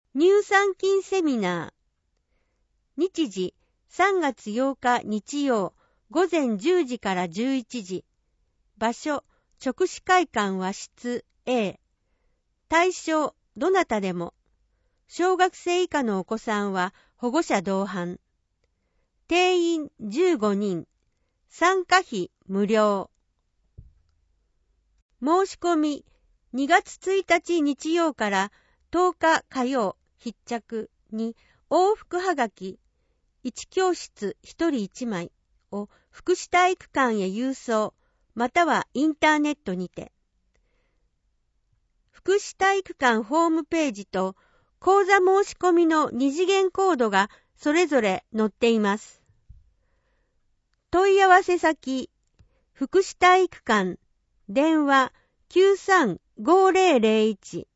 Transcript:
乳酸菌セミナー。日時3月8日日曜午前10時から11時。場所、直視会館和室 A。対象、どなたでも。小学生以下のお子さんは保護者同伴。定員15人。参加費無料。申し込み、2月1日日曜から10日火曜必着に往復はがき1教室1人1枚を福祉体育館へ郵送またはインターネットにて。福祉体育館ホームページと講座申し込みの2次元コードがそれぞれ載っています。問い合わせ先、福祉体育館、電話 93-5001